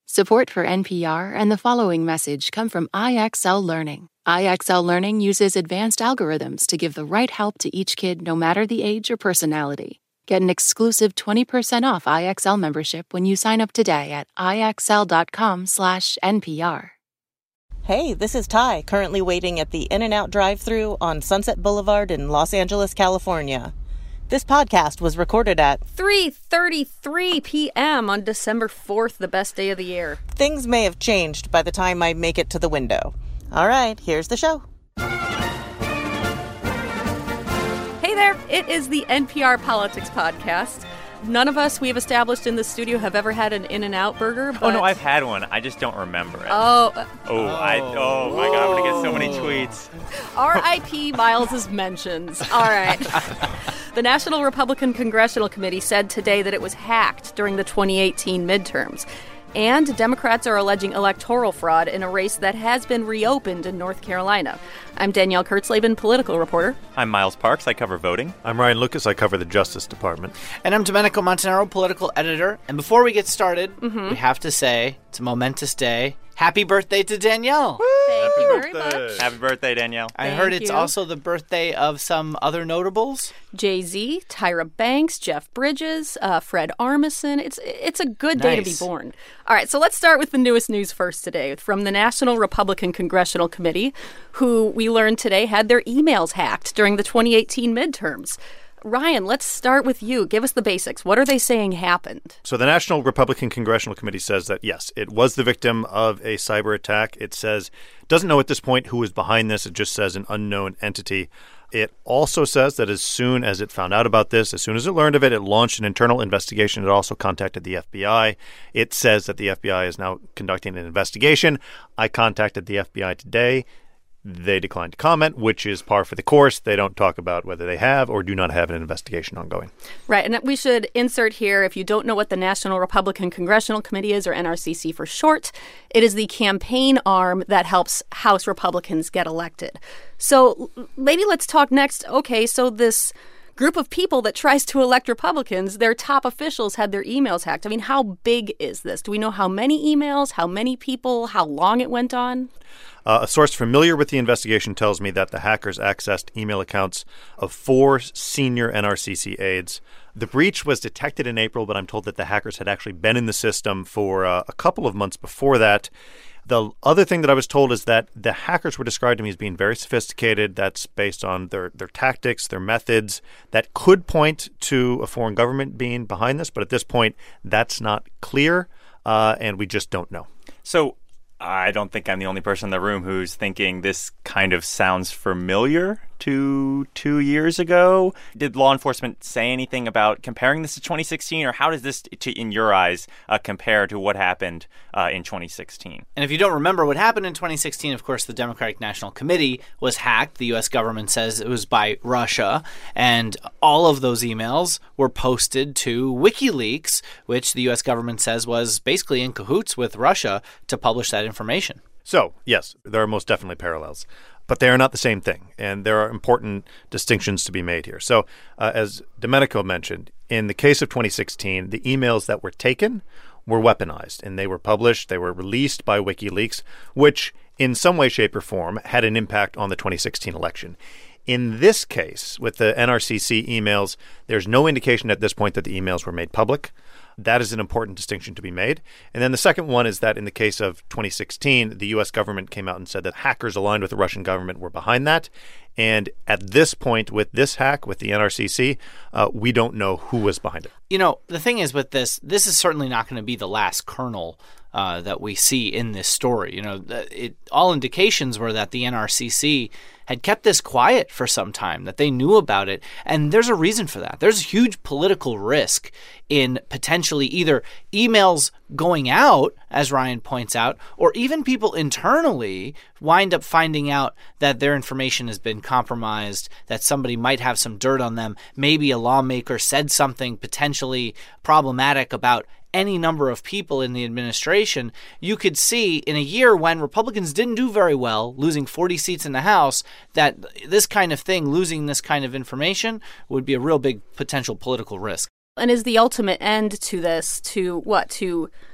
Support for NPR and the following message come from IXL Learning. IXL Learning uses advanced algorithms to give the right help to each kid no matter the age or personality. Get an exclusive 20% off IXL membership when you sign up today at IXL.com/NPR. Hey, this is Ty, currently waiting at the In-N-Out drive-thru on Sunset Boulevard in Los Angeles, California. This podcast was recorded at 3:33 p.m. on December 4th, the best day of the year. Things may have changed by the time I make it to the window. All right, here's the show. Hey there, it is the NPR Politics Podcast. None of us we've established in the studio have ever had an In-N-Out burger. But... Oh, no, I've had one. I just don't remember it. Oh my God, I'm going to get so many tweets. R.I.P. Miles's mentions. All right. The National Republican Congressional Committee said today that it was hacked during the 2018 midterms. And Democrats are alleging electoral fraud in a race that has been reopened in North Carolina. I'm Danielle Kurtzleben, political reporter. I'm Miles Parks. I cover voting. I'm Ryan Lucas. I cover the Justice Department. And I'm Domenico Montanaro, political editor. And before we get started, we have to say it's a momentous day. Happy birthday to Danielle. Thank you very much. Happy birthday, Danielle. I heard it's also the birthday of some other notables. Jay-Z, Tyra Banks, Jeff Bridges, Fred Armisen. It's a good day to be born. All right, so let's start with the newest news first today from the National Republican Congressional Committee, who we learned today had their emails hacked during the 2018 midterms. Ryan, let's start with you. Give us the basics. What are they saying happened? So the National Republican Congressional Committee says that, yes, it was the victim of a cyber attack. It says, doesn't know at this point who is behind this. It just says an unknown entity. It also says that as soon as it found out about this, as soon as it learned of it, it launched an internal investigation. It also contacted the FBI. It says that the FBI is now conducting an investigation. I contacted the FBI today. They declined to comment, which is par for the course. They don't talk about whether they have or do not have an investigation ongoing. Right. And we should insert here, if you don't know what the National Republican Congressional Committee is, or NRCC for short, it is the campaign arm that helps House Republicans get elected. So maybe let's talk next. Okay, so this group of people that tries to elect Republicans, their top officials had their emails hacked. I mean, how big is this? Do we know how many emails, how many people, how long it went on? A source familiar with the investigation tells me that the hackers accessed email accounts of 4 senior NRCC aides. The breach was detected in April, but I'm told that the hackers had actually been in the system for a couple of months before that. The other thing that I was told is that the hackers were described to me as being very sophisticated. That's based on their tactics, their methods. That could point to a foreign government being behind this, but at this point, that's not clear, and we just don't know. So I don't think I'm the only person in the room who's thinking this kind of sounds familiar to 2 years ago. Did law enforcement say anything about comparing this to 2016, or how does this, in your eyes, compare to what happened in 2016? And if you don't remember what happened in 2016, of course, the Democratic National Committee was hacked. The U.S. government says it was by Russia, and all of those emails were posted to WikiLeaks, which the U.S. government says was basically in cahoots with Russia to publish that information. So, yes, there are most definitely parallels. But they are not the same thing, and there are important distinctions to be made here. So, as Domenico mentioned, in the case of 2016, the emails that were taken were weaponized, and they were published, they were released by WikiLeaks, which in some way, shape, or form had an impact on the 2016 election. In this case, with the NRCC emails, there's no indication at this point that the emails were made public. That is an important distinction to be made. And then the second one is that in the case of 2016, the U.S. government came out and said that hackers aligned with the Russian government were behind that. And at this point, with this hack, with the NRCC, we don't know who was behind it. You know, the thing is with this is certainly not going to be the last kernel that we see in this story. You know, all indications were that the NRCC had kept this quiet for some time, that they knew about it. And there's a reason for that. There's a huge political risk in potentially either emails going out, as Ryan points out, or even people internally wind up finding out that their information has been compromised, that somebody might have some dirt on them. Maybe a lawmaker said something potentially problematic about any number of people in the administration. You could see in a year when Republicans didn't do very well, losing 40 seats in the House, that this kind of thing, losing this kind of information, would be a real big potential political risk. And is the ultimate end to this to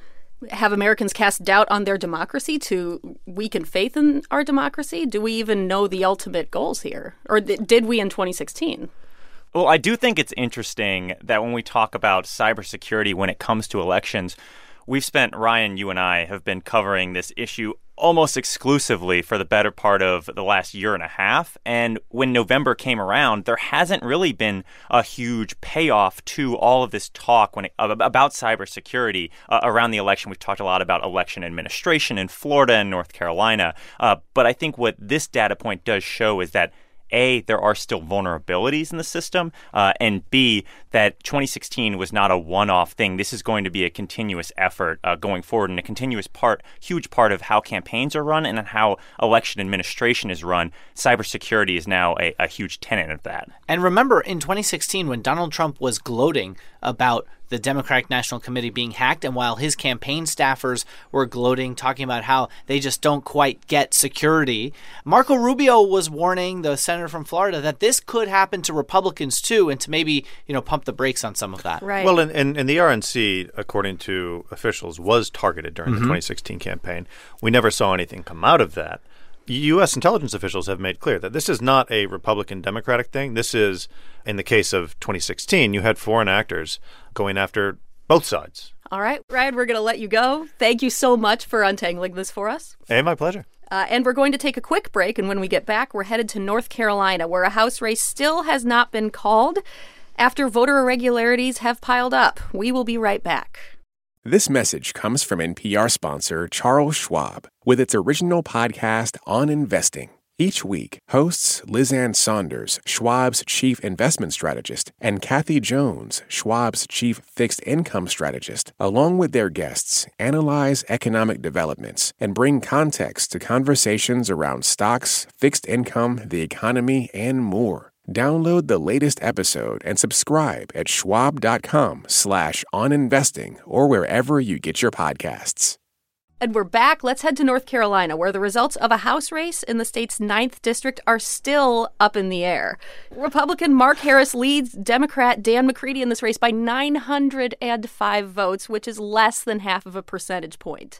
have Americans cast doubt on their democracy to weaken faith in our democracy? Do we even know the ultimate goals here? Or did we in 2016? Well, I do think it's interesting that when we talk about cybersecurity when it comes to elections, we've spent, Ryan, you and I have been covering this issue almost exclusively for the better part of the last year and a half. And when November came around, there hasn't really been a huge payoff to all of this talk about cybersecurity around the election. We've talked a lot about election administration in Florida and North Carolina. But I think what this data point does show is that A, there are still vulnerabilities in the system, and B, that 2016 was not a one-off thing. This is going to be a continuous effort going forward, and a huge part of how campaigns are run and how election administration is run. Cybersecurity is now a huge tenet of that. And remember, in 2016, when Donald Trump was gloating about the Democratic National Committee being hacked, and while his campaign staffers were gloating, talking about how they just don't quite get security, Marco Rubio was warning the senator from Florida that this could happen to Republicans too, and to maybe, pump the brakes on some of that. Right. Well, and the RNC, according to officials, was targeted during the 2016 campaign. We never saw anything come out of that. U.S. intelligence officials have made clear that this is not a Republican-Democratic thing. This is, in the case of 2016, you had foreign actors going after both sides. All right, Ryan, we're going to let you go. Thank you so much for untangling this for us. Hey, my pleasure. And we're going to take a quick break, and when we get back, we're headed to North Carolina, where a House race still has not been called after voter irregularities have piled up. We will be right back. This message comes from NPR sponsor Charles Schwab with its original podcast on investing. Each week, hosts Liz Ann Saunders, Schwab's chief investment strategist, and Kathy Jones, Schwab's chief fixed income strategist, along with their guests, analyze economic developments and bring context to conversations around stocks, fixed income, the economy, and more. Download the latest episode and subscribe at schwab.com/oninvesting or wherever you get your podcasts. And we're back. Let's head to North Carolina, where the results of a House race in the state's 9th district are still up in the air. Republican Mark Harris leads Democrat Dan McCready in this race by 905 votes, which is less than half of a percentage point.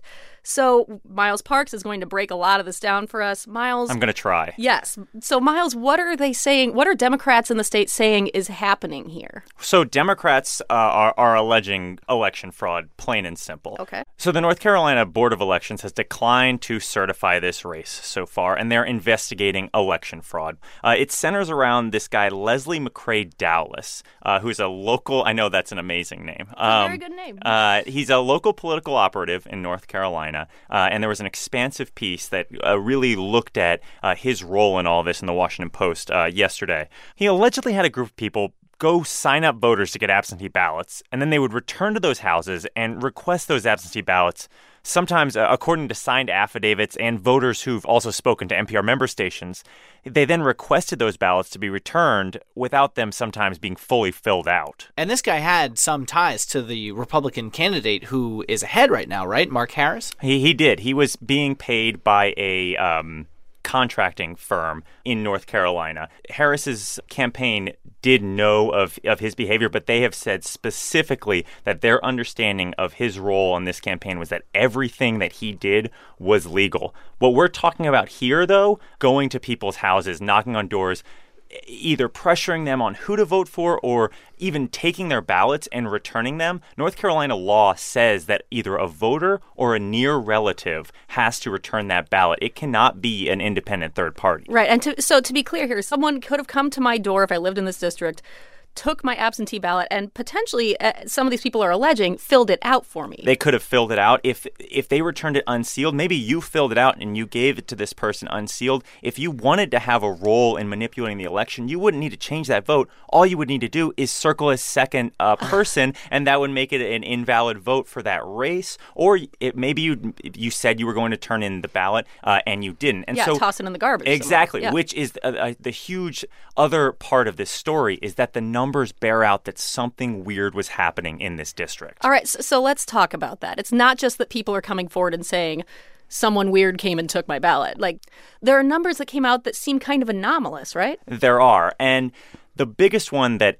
So Miles Parks is going to break a lot of this down for us. Miles. I'm going to try. Yes. So, Miles, what are they saying? What are Democrats in the state saying is happening here? So Democrats are alleging election fraud, plain and simple. Okay. So the North Carolina Board of Elections has declined to certify this race so far, and they're investigating election fraud. It centers around this guy, Leslie McCrae Dowless, who's a local, I know that's an amazing name. Very good name. He's a local political operative in North Carolina. And there was an expansive piece that really looked at his role in all this in the Washington Post yesterday. He allegedly had a group of people go sign up voters to get absentee ballots, and then they would return to those houses and request those absentee ballots, sometimes according to signed affidavits and voters who've also spoken to NPR member stations. They then requested those ballots to be returned without them sometimes being fully filled out. And this guy had some ties to the Republican candidate who is ahead right now, right? Mark Harris? He did. He was being paid by a contracting firm in North Carolina. Harris's campaign did know of his behavior, but they have said specifically that their understanding of his role in this campaign was that everything that he did was legal. What we're talking about here, though, going to people's houses, knocking on doors, either pressuring them on who to vote for or even taking their ballots and returning them. North Carolina law says that either a voter or a near relative has to return that ballot. It cannot be an independent third party. Right. And to be clear here, someone could have come to my door if I lived in this district, took my absentee ballot, and potentially, some of these people are alleging, filled it out for me. They could have filled it out. If they returned it unsealed, maybe you filled it out and you gave it to this person unsealed. If you wanted to have a role in manipulating the election, you wouldn't need to change that vote. All you would need to do is circle a second person, and that would make it an invalid vote for that race. Or maybe you said you were going to turn in the ballot and you didn't. And so toss it in the garbage. Exactly, yeah. Which is the huge other part of this story is that the numbers bear out that something weird was happening in this district. All right, so let's talk about that. It's not just that people are coming forward and saying, someone weird came and took my ballot. Like, there are numbers that came out that seem kind of anomalous, right? There are. And the biggest one that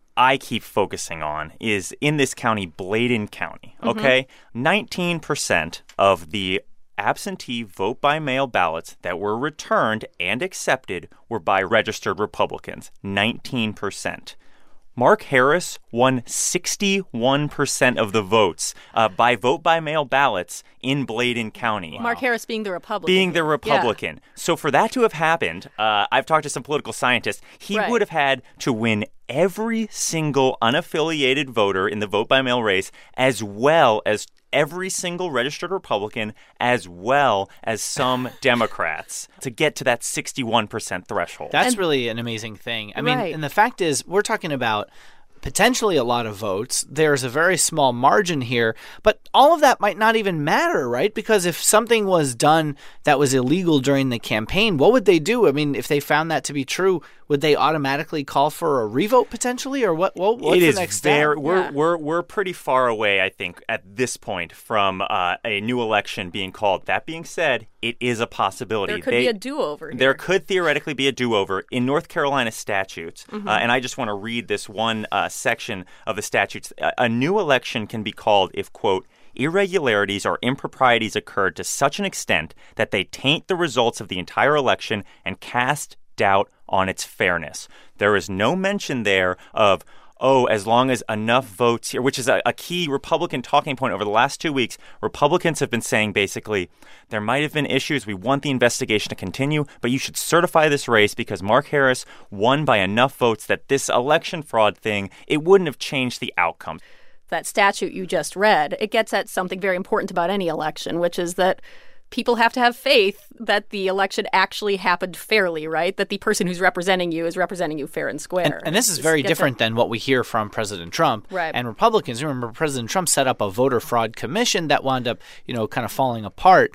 I keep focusing on is in this county, Bladen County, okay? 19% of the absentee vote-by-mail ballots that were returned and accepted were by registered Republicans. 19%. Mark Harris won 61% of the votes by vote-by-mail ballots in Bladen County. Mark Harris being the Republican. Being the Republican. Yeah. So for that to have happened, I've talked to some political scientists, he would have had to win every single unaffiliated voter in the vote-by-mail race, as well as every single registered Republican, as well as some Democrats, to get to that 61% threshold. That's really an amazing thing. I mean, and the fact is, we're talking about potentially a lot of votes. There's a very small margin here, but all of that might not even matter, right? Because if something was done that was illegal during the campaign, what would they do? I mean, if they found that to be true, would they automatically call for a revote potentially, or what's the next step? We're pretty far away, I think, at this point from a new election being called. That being said, it is a possibility. There could be a do-over here. There could theoretically be a do-over in North Carolina statutes, and I just want to read this one section of the statutes. A new election can be called if, quote, irregularities or improprieties occurred to such an extent that they taint the results of the entire election and cast doubt on its fairness. There is no mention there of, as long as enough votes here, which is a key Republican talking point over the last 2 weeks. Republicans have been saying basically, there might have been issues. We want the investigation to continue, but you should certify this race because Mark Harris won by enough votes that this election fraud thing, it wouldn't have changed the outcome. That statute you just read, it gets at something very important about any election, which is that people have to have faith that the election actually happened fairly, right? That the person who's representing you is representing you fair and square. And this is very different than what we hear from President Trump. Right. And Republicans. Remember, President Trump set up a voter fraud commission that wound up, kind of falling apart.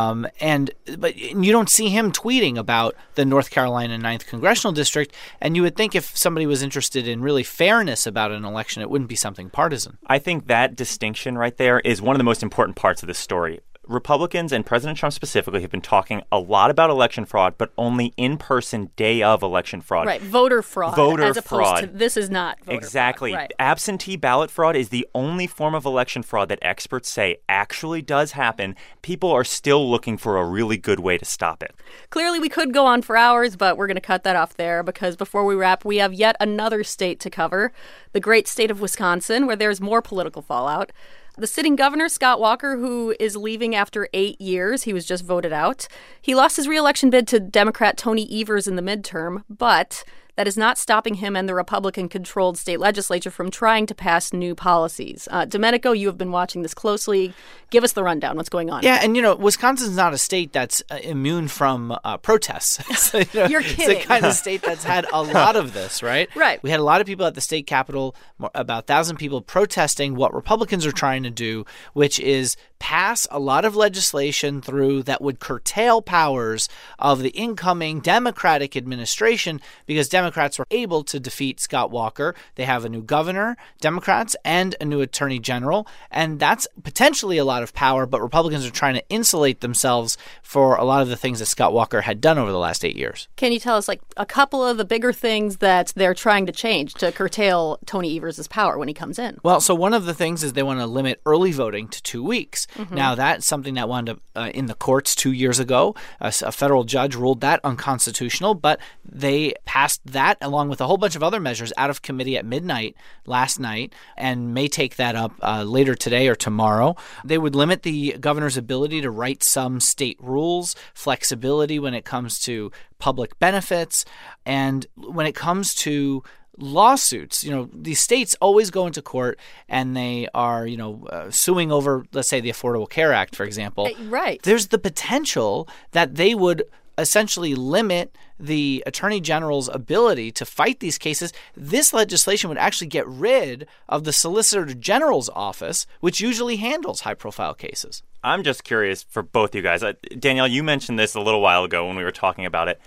But you don't see him tweeting about the North Carolina 9th Congressional District. And you would think if somebody was interested in really fairness about an election, it wouldn't be something partisan. I think that distinction right there is one of the most important parts of this story. Republicans and President Trump specifically have been talking a lot about election fraud, but only in-person day of election fraud. Right, voter fraud. As opposed to this is not voter exactly. fraud. Right. Absentee ballot fraud is the only form of election fraud that experts say actually does happen. People are still looking for a really good way to stop it. Clearly, we could go on for hours, but we're going to cut that off there because before we wrap, we have yet another state to cover, the great state of Wisconsin, where there's more political fallout. The sitting governor, Scott Walker, who is leaving after 8 years, he was just voted out. He lost his re-election bid to Democrat Tony Evers in the midterm, but that is not stopping him and the Republican-controlled state legislature from trying to pass new policies. Domenico, you have been watching this closely. Give us the rundown. What's going on? Yeah, and Wisconsin's not a state that's immune from protests. So, You're kidding. It's the kind of state that's had a lot of this, right? Right. We had a lot of people at the state capitol, about 1,000 people protesting what Republicans are trying to do, which is pass a lot of legislation through that would curtail powers of the incoming Democratic administration because Democrats were able to defeat Scott Walker. They have a new governor, Democrats, and a new attorney general, and that's potentially a lot of power, but Republicans are trying to insulate themselves for a lot of the things that Scott Walker had done over the last 8 years. Can you tell us, a couple of the bigger things that they're trying to change to curtail Tony Evers' power when he comes in? Well, so one of the things is they want to limit early voting to 2 weeks. Mm-hmm. Now, that's something that wound up in the courts 2 years ago. A federal judge ruled that unconstitutional, but they passed that along with a whole bunch of other measures out of committee at midnight last night and may take that up later today or tomorrow. They would limit the governor's ability to write some state rules, flexibility when it comes to public benefits, and when it comes to lawsuits. These states always go into court and they are, suing over, let's say, the Affordable Care Act, for example. Right. There's the potential that they would essentially limit the attorney general's ability to fight these cases. This legislation would actually get rid of the solicitor general's office, which usually handles high-profile cases. I'm just curious for both you guys. Danielle, you mentioned this a little while ago when we were talking about it.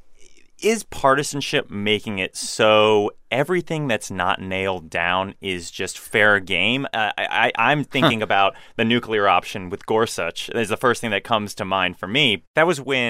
Is partisanship making it so everything that's not nailed down is just fair game? I'm thinking about the nuclear option with Gorsuch. Is the first thing that comes to mind for me. That was when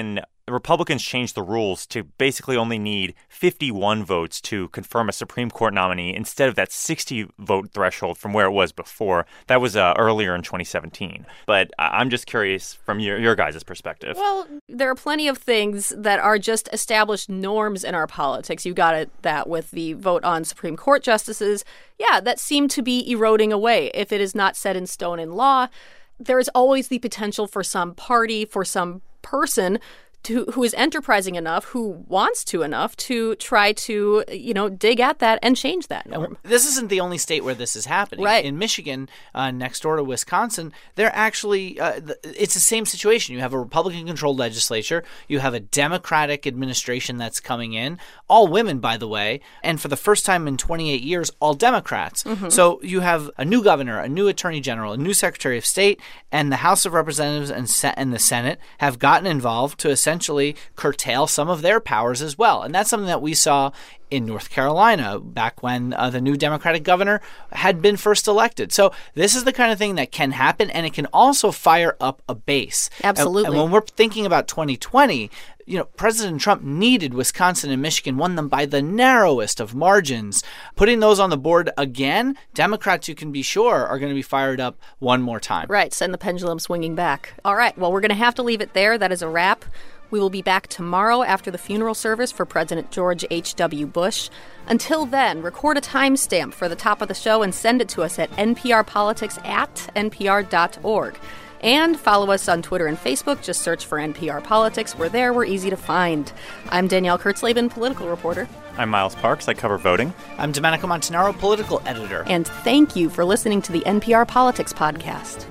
the Republicans changed the rules to basically only need 51 votes to confirm a Supreme Court nominee instead of that 60-vote threshold from where it was before. That was earlier in 2017. But I'm just curious from your guys' perspective. Well, there are plenty of things that are just established norms in our politics. You got that with the vote on Supreme Court justices. Yeah, that seem to be eroding away. If it is not set in stone in law, there is always the potential for some party, for some person who is enterprising enough, who wants to enough to try to, dig at that and change that norm. This isn't the only state where this is happening. Right. In Michigan, next door to Wisconsin, they're actually, it's the same situation. You have a Republican-controlled legislature. You have a Democratic administration that's coming in. All women, by the way. And for the first time in 28 years, all Democrats. Mm-hmm. So you have a new governor, a new attorney general, a new secretary of state, and the House of Representatives and the Senate have gotten involved to essentially curtail some of their powers as well. And that's something that we saw in North Carolina back when the new Democratic governor had been first elected. So this is the kind of thing that can happen, and it can also fire up a base. Absolutely. And when we're thinking about 2020, President Trump needed Wisconsin and Michigan, won them by the narrowest of margins. Putting those on the board again, Democrats, you can be sure, are going to be fired up one more time. Right. Send the pendulum swinging back. All right. Well, we're going to have to leave it there. That is a wrap. We will be back tomorrow after the funeral service for President George H.W. Bush. Until then, record a timestamp for the top of the show and send it to us at nprpolitics@npr.org. And follow us on Twitter and Facebook. Just search for NPR Politics. We're there. We're easy to find. I'm Danielle Kurtzleben, political reporter. I'm Miles Parks. I cover voting. I'm Domenico Montanaro, political editor. And thank you for listening to the NPR Politics Podcast.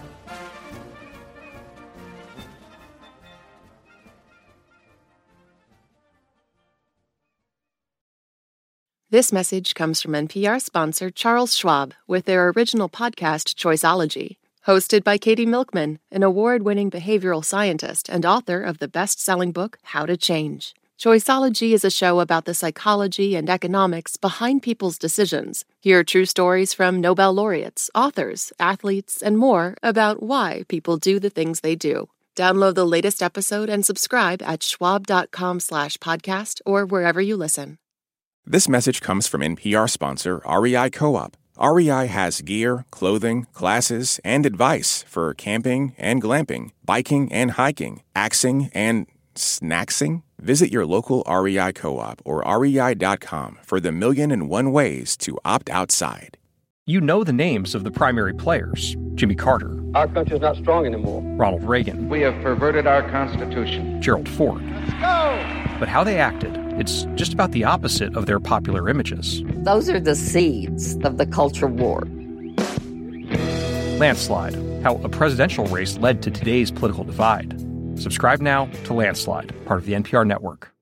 This message comes from NPR sponsor Charles Schwab with their original podcast, Choiceology. Hosted by Katie Milkman, an award-winning behavioral scientist and author of the best-selling book, How to Change. Choiceology is a show about the psychology and economics behind people's decisions. Hear true stories from Nobel laureates, authors, athletes, and more about why people do the things they do. Download the latest episode and subscribe at schwab.com/podcast or wherever you listen. This message comes from NPR sponsor REI Co-op. REI has gear, clothing, classes, and advice for camping and glamping, biking and hiking, axing and snacksing. Visit your local REI Co-op or rei.com for the 1,000,001 ways to opt outside. You know the names of the primary players. Jimmy Carter. Our country's not strong anymore. Ronald Reagan. We have perverted our Constitution. Gerald Ford. Let's go! But how they acted, it's just about the opposite of their popular images. Those are the seeds of the culture war. Landslide, how a presidential race led to today's political divide. Subscribe now to Landslide, part of the NPR network.